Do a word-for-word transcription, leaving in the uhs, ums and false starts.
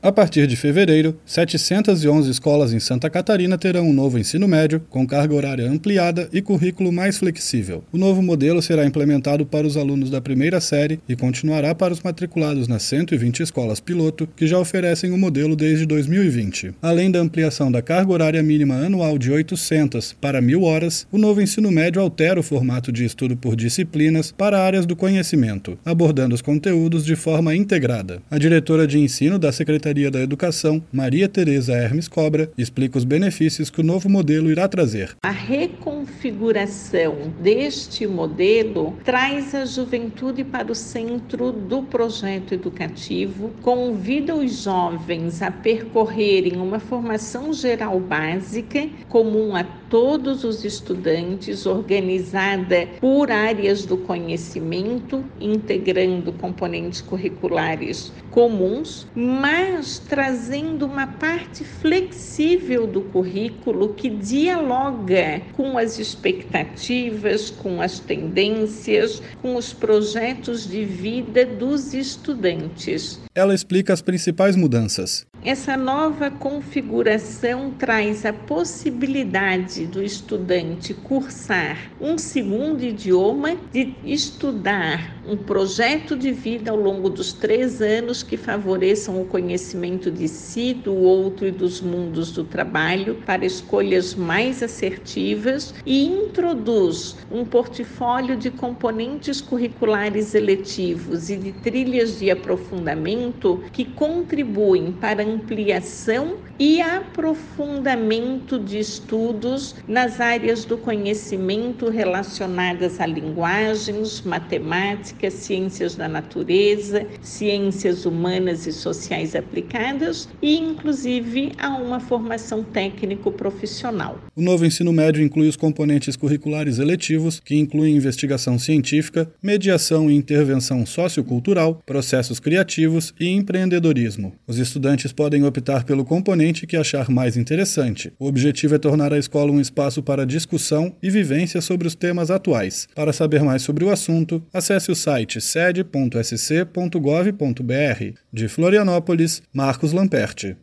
A partir de fevereiro, setecentas e onze escolas em Santa Catarina terão um novo ensino médio, com carga horária ampliada e currículo mais flexível. O novo modelo será implementado para os alunos da primeira série e continuará para os matriculados nas cento e vinte escolas piloto, que já oferecem o modelo desde dois mil e vinte. Além da ampliação da carga horária mínima anual de oitocentas para mil horas, o novo ensino médio altera o formato de estudo por disciplinas para áreas do conhecimento, abordando os conteúdos de forma integrada. A diretora de ensino da Secretaria da Educação, Maria Tereza Hermes Cobra, explica os benefícios que o novo modelo irá trazer. A reconfiguração deste modelo traz a juventude para o centro do projeto educativo, convida os jovens a percorrerem uma formação geral básica, comum a todos os estudantes, organizada por áreas do conhecimento, integrando componentes curriculares comuns, mas trazendo uma parte flexível do currículo que dialoga com as expectativas, com as tendências, com os projetos de vida dos estudantes. Ela explica as principais mudanças. Essa nova configuração traz a possibilidade do estudante cursar um segundo idioma, de estudar um projeto de vida ao longo dos três anos que favoreçam o conhecimento de si, do outro e dos mundos do trabalho para escolhas mais assertivas e introduz um portfólio de componentes curriculares eletivos e de trilhas de aprofundamento que contribuem para a ampliação e aprofundamento de estudos nas áreas do conhecimento relacionadas a linguagens, matemática, ciências da natureza, ciências humanas e sociais aplicadas e, inclusive, a uma formação técnico-profissional. O novo ensino médio inclui os componentes curriculares eletivos, que incluem investigação científica, mediação e intervenção sociocultural, processos criativos e empreendedorismo. Os estudantes podem optar pelo componente que achar mais interessante. O objetivo é tornar a escola um espaço para discussão e vivência sobre os temas atuais. Para saber mais sobre o assunto, acesse o site sede ponto s c ponto gov ponto b r. De Florianópolis, Marcos Lamperti.